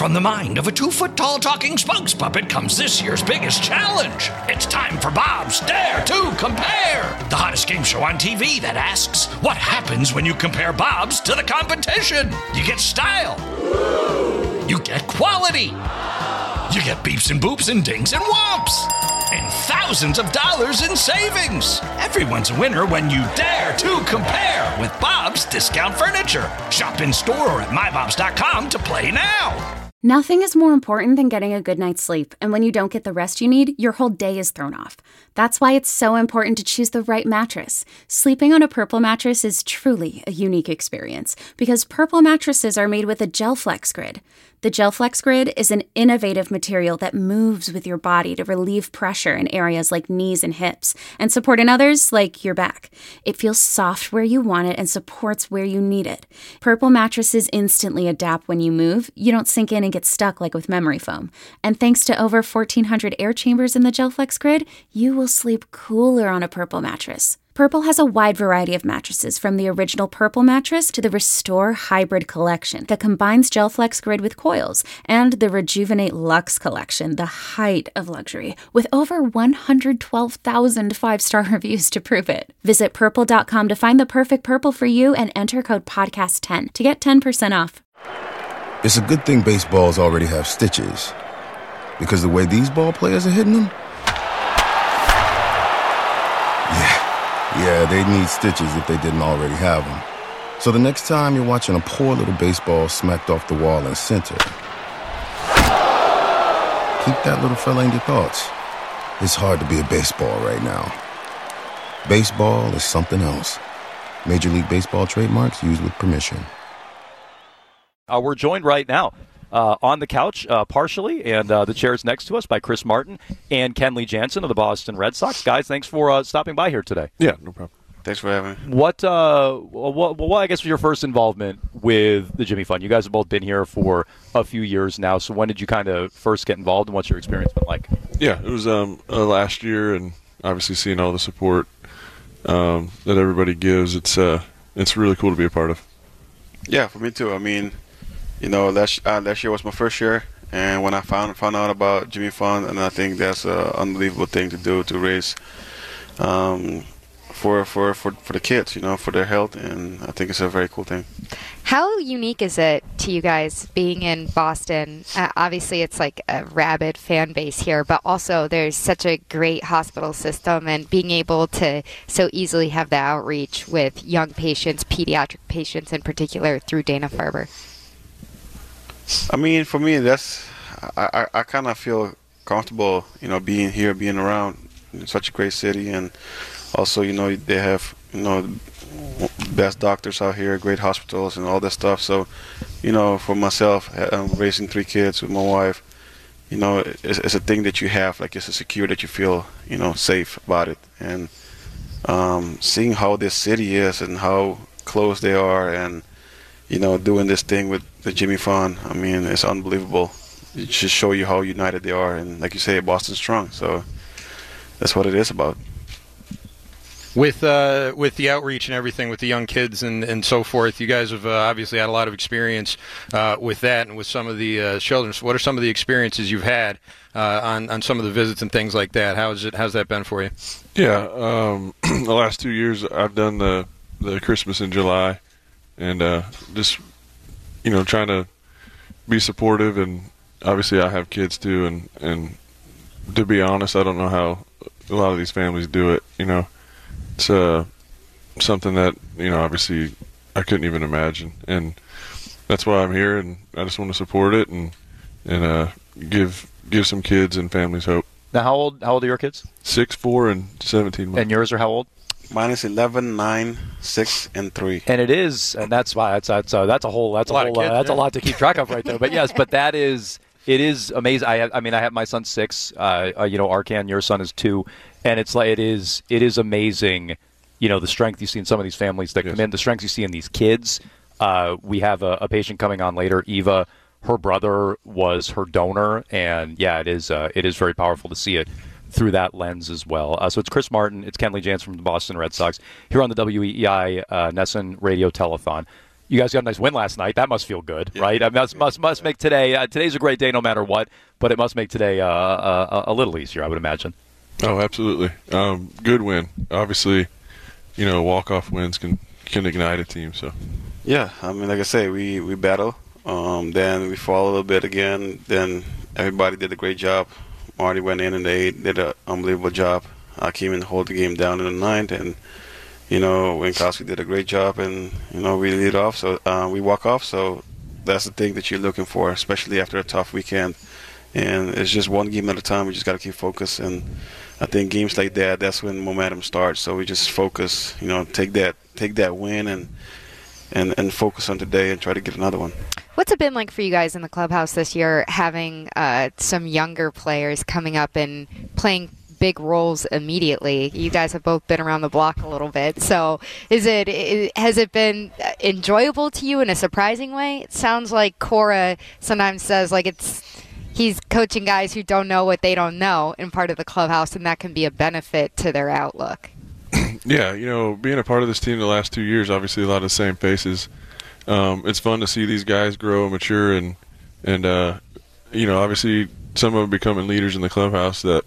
From the mind of a 2-foot-tall talking spokes puppet comes this year's biggest challenge. It's time for Bob's Dare to Compare, the hottest game show on TV that asks, what happens when you compare Bob's to the competition? You get style. You get quality. You get beeps and boops and dings and whomps. And thousands of dollars in savings. Everyone's a winner when you dare to compare with Bob's Discount Furniture. Shop in store or at mybobs.com to play now. Nothing is more important than getting a good night's sleep, and when you don't get the rest you need, your whole day is thrown off. That's why it's so important to choose the right mattress. Sleeping on a Purple mattress is truly a unique experience, because Purple mattresses are made with a GelFlex Grid. The GelFlex Grid is an innovative material that moves with your body to relieve pressure in areas like knees and hips, and support in others like your back. It feels soft where you want it and supports where you need it. Purple mattresses instantly adapt when you move. You don't sink in and get stuck like with memory foam. And thanks to over 1,400 air chambers in the GelFlex Grid, you will sleep cooler on a Purple mattress. Purple has a wide variety of mattresses, from the original Purple mattress to the Restore Hybrid collection that combines GelFlex Grid with coils, and the Rejuvenate Luxe collection, the height of luxury, with over 112,000 five-star reviews to prove it. Visit Purple.com to find the perfect Purple for you and enter code PODCAST10 to get 10% off. It's a good thing baseballs already have stitches, because the way these ball players are hitting them, yeah, they need stitches if they didn't already have them. So the next time you're watching a poor little baseball smacked off the wall in center, keep that little fella in your thoughts. It's hard to be a baseball right now. Baseball is something else. Major League Baseball trademarks used with permission. We're joined right now on the couch, partially, and the chairs next to us by Chris Martin and Kenley Jansen of the Boston Red Sox. Guys, thanks for stopping by here today. Yeah, no problem. Thanks for having me. What I guess was your first involvement with the Jimmy Fund? You guys have both been here for a few years now, so when did you kind of first get involved, and what's your experience been like? Yeah, it was last year, and obviously seeing all the support that everybody gives, it's really cool to be a part of. Yeah, for me too. I mean, you know, last year was my first year, and when I found out about Jimmy Fund, and I think that's an unbelievable thing to do, to raise for the kids, you know, for their health, and I think it's a very cool thing. How unique is it to you guys being in Boston? Obviously, it's like a rabid fan base here, but also there's such a great hospital system, and being able to so easily have the outreach with young patients, pediatric patients in particular, through Dana-Farber. I mean, for me, I kind of feel comfortable, you know, being here, being around in such a great city, and also, you know, they have, you know, best doctors out here, great hospitals, and all that stuff. So, you know, for myself, raising 3 kids with my wife, you know, it's a thing that you have, like it's a secure that you feel, you know, safe about it. And seeing how this city is and how close they are, and you know, doing this thing with the Jimmy Fund, I mean, it's unbelievable. It just show you how united they are, and like you say, Boston's strong. So that's what it is about. With the outreach and everything, with the young kids and so forth, you guys have obviously had a lot of experience with that and with some of the children. So what are some of the experiences you've had on some of the visits and things like that? How's that been for you? Yeah, the last 2 years I've done the Christmas in July, and just, you know, trying to be supportive, and obviously I have kids too, and to be honest, I don't know how a lot of these families do it, you know. It's something that, you know, obviously I couldn't even imagine, and that's why I'm here, and I just want to support it and give some kids and families hope. Now, how old are your kids? 6, 4, and 17 months. And yours are how old? Mine is 11, 9, 6, and 3. And it is, and that's why that's a lot to keep track of right there. But yes, but it is amazing. I mean, I have my son's 6. You know, Arkan, your son is 2, and it's like it is amazing. You know, the strength you see in some of these families that come in, the strength you see in these kids. We have a patient coming on later, Eva. Her brother was her donor, and yeah, it is very powerful to see it through that lens as well. So it's Chris Martin, it's Kenley Jansen from the Boston Red Sox here on the WEEI NESN Radio Telethon. You guys got a nice win last night. That must feel good, right? I mean, must make today. Today's a great day, no matter what. But it must make today a little easier, I would imagine. Oh, absolutely. Good win. Obviously, walk-off wins can ignite a team. So. Yeah, I mean, like I say, we battle. Then we fall a little bit again. Then everybody did a great job. Marty went in and they did an unbelievable job. I came in to hold the game down in the ninth, and Winkowski did a great job, and we lead off. So we walk off. So that's the thing that you're looking for, especially after a tough weekend. And it's just one game at a time. We just got to keep focused. And I think games like that, that's when momentum starts. So we just focus. Take that win and focus on today and try to get another one. What's it been like for you guys in the clubhouse this year, having some younger players coming up and playing big roles immediately? You guys have both been around the block a little bit. So has it been enjoyable to you in a surprising way? It sounds like Cora sometimes says he's coaching guys who don't know what they don't know in part of the clubhouse, and that can be a benefit to their outlook. Yeah, being a part of this team the last 2 years, obviously a lot of the same faces. It's fun to see these guys grow and mature, and obviously some of them becoming leaders in the clubhouse. That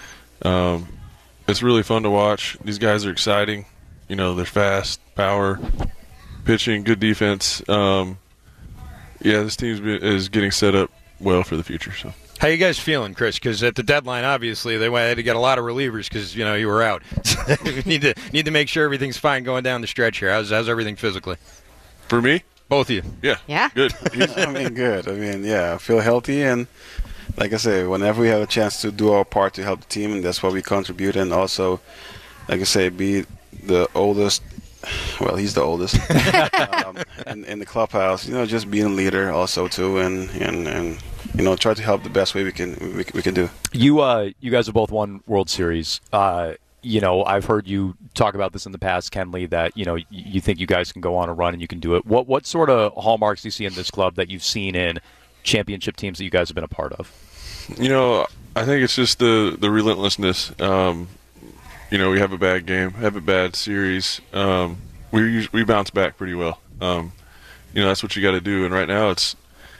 it's really fun to watch. These guys are exciting. They're fast, power, pitching, good defense. This team is getting set up well for the future. So. How you guys feeling, Chris? Because at the deadline, obviously, they had to get a lot of relievers because you were out. So need to make sure everything's fine going down the stretch here. How's everything physically? For me, both of you. Yeah. Good. Good. I feel healthy, and like I say, whenever we have a chance to do our part to help the team, and that's what we contribute, and also, like I say, be the oldest. Well, he's the oldest in the clubhouse. Just being a leader also too, and try to help the best way we can do. You guys have both won World Series. I've heard you talk about this in the past, Kenley, that you think you guys can go on a run and you can do it. What sort of hallmarks do you see in this club that you've seen in championship teams that you guys have been a part of? I think it's just the relentlessness. We have a bad game, have a bad series. We bounce back pretty well. That's what you got to do. And right now it's,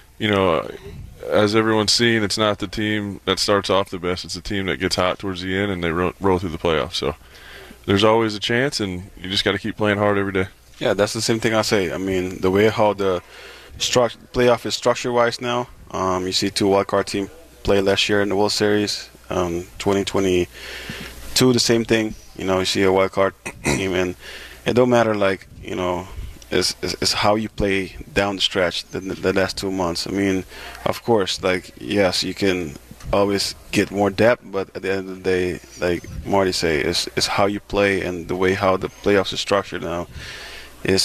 as everyone's seen, it's not the team that starts off the best. It's the team that gets hot towards the end and they roll through the playoffs. So there's always a chance, and you just got to keep playing hard every day. Yeah, that's the same thing I say. I mean, the way how the playoff is structure-wise now, you see 2 wildcard teams play last year in the World Series, 2022, the same thing. You see a wildcard team, and it don't matter, it's how you play down the stretch the last 2 months. I mean, of course, yes, you can always get more depth, but at the end of the day, like Marty say, it's how you play, and the way how the playoffs is structured now is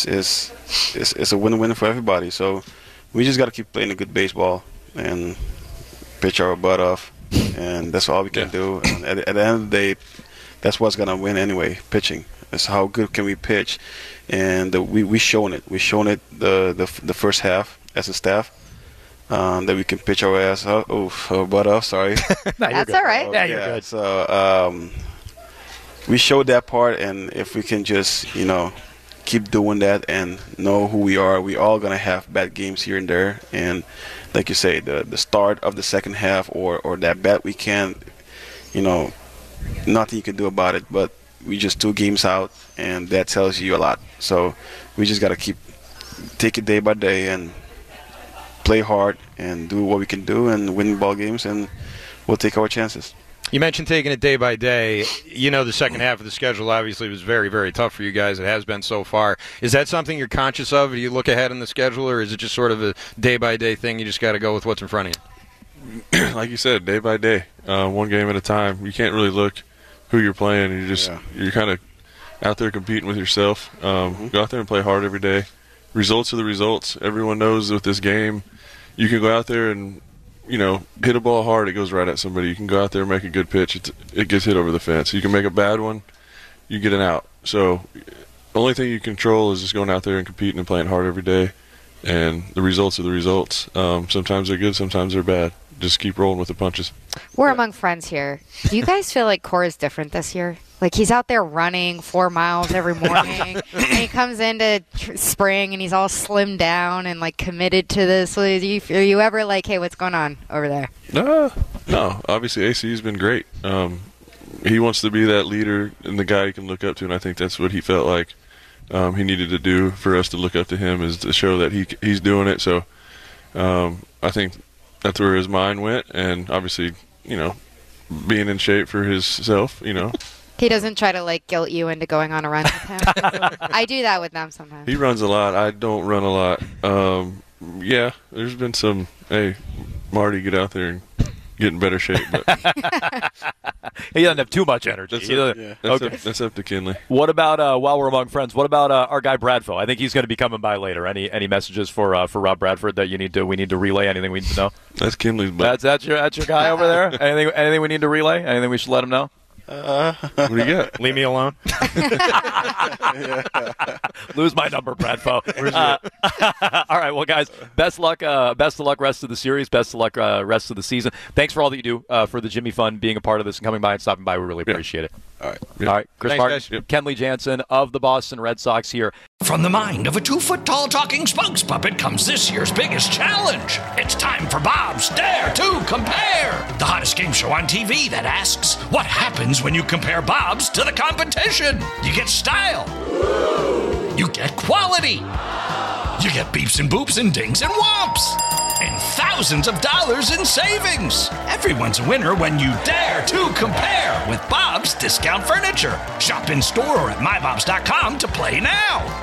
a win-win for everybody. So we just got to keep playing a good baseball and pitch our butt off, and that's all we can do. And at the end of the day, that's what's gonna win anyway. Pitching. It's how good can we pitch, and we shown it. We shown it the first half as a staff that we can pitch our ass off, butt off. Sorry, that's all right. Yeah, you're good. So we showed that part, and if we can just keep doing that and know who we are, we all gonna have bad games here and there. And like you say, the start of the second half or that bad weekend, nothing you can do about it. But we just 2 games out, and that tells you a lot. So we just got to take it day by day and play hard and do what we can do and win ball games, and we'll take our chances. You mentioned taking it day by day. The second half of the schedule obviously was very, very tough for you guys. It has been so far. Is that something you're conscious of? Do you look ahead in the schedule, or is it just sort of a day-by-day thing? You just got to go with what's in front of you? Like you said, day by day, one game at a time. You can't really look who you're playing. You're kind of out there competing with yourself. Go out there and play hard every day. Results are the results. Everyone knows with this game, you can go out there and hit a ball hard, it goes right at somebody. You can go out there and make a good pitch, it gets hit over the fence. You can make a bad one, you get an out. So the only thing you control is just going out there and competing and playing hard every day. And the results are the results. Sometimes they're good, sometimes they're bad. just keep rolling with the punches. We're among friends here. Do you guys feel like Cora is different this year? Like, he's out there running 4 miles every morning, and he comes into spring, and he's all slimmed down and, like, committed to this. Are you ever like, hey, what's going on over there? No. Obviously, AC's been great. He wants to be that leader and the guy you can look up to, and I think that's what he felt like he needed to do for us to look up to him, is to show that he's doing it. So I think that's where his mind went, and obviously, being in shape for himself, He doesn't try to, like, guilt you into going on a run with him? I do that with them sometimes. He runs a lot. I don't run a lot. Yeah, there's been some, hey, Marty, get out there and get in better shape. But he doesn't have too much energy. That's up to Kinley. What about, while we're among friends, what about our guy Bradfo? I think he's going to be coming by later. Any messages for Rob Bradford that we need to relay? Anything we need to know? That's Kinley's buddy. That's your guy over there? Anything we need to relay? Anything we should let him know? What do you got? Leave me alone. Lose my number, Bradfo. All right, well, guys, best of luck rest of the series. Best of luck rest of the season. Thanks for all that you do for the Jimmy Fund, being a part of this and coming by and stopping by. We really appreciate it. All right. All right, Chris Martin, Kenley Jansen of the Boston Red Sox here. From the mind of a 2-foot-tall talking spokes puppet comes this year's biggest challenge. It's time for Bob's Dare to Compare, the hottest game show on TV that asks, what happens when you compare Bob's to the competition? You get style. You get quality. You get beeps and boops and dings and whomps. And thousands of dollars in savings. Everyone's a winner when you dare to compare with Bob's Discount Furniture. Shop in store or at mybobs.com to play now.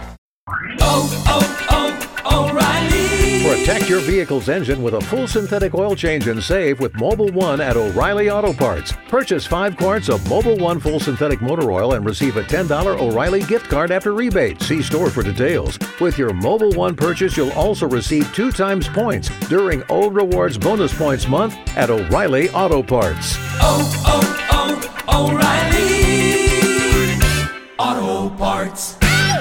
O'Reilly. Protect your vehicle's engine with a full synthetic oil change and save with Mobil 1 at O'Reilly Auto Parts. Purchase 5 quarts of Mobil 1 full synthetic motor oil and receive a $10 O'Reilly gift card after rebate. See store for details. With your Mobil 1 purchase, you'll also receive 2 times points during O Rewards Bonus Points Month at O'Reilly Auto Parts. O'Reilly Auto Parts.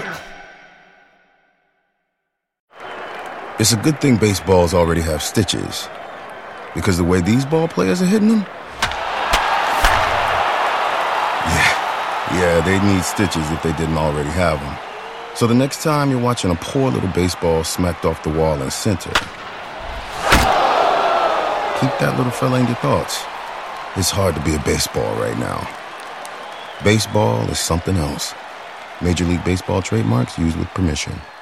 It's a good thing baseballs already have stitches, because the way these ball players are hitting them, yeah, they need stitches if they didn't already have them. So the next time you're watching a poor little baseball smacked off the wall in center, keep that little fella in your thoughts. It's hard to be a baseball right now. Baseball is something else. Major League Baseball trademarks used with permission.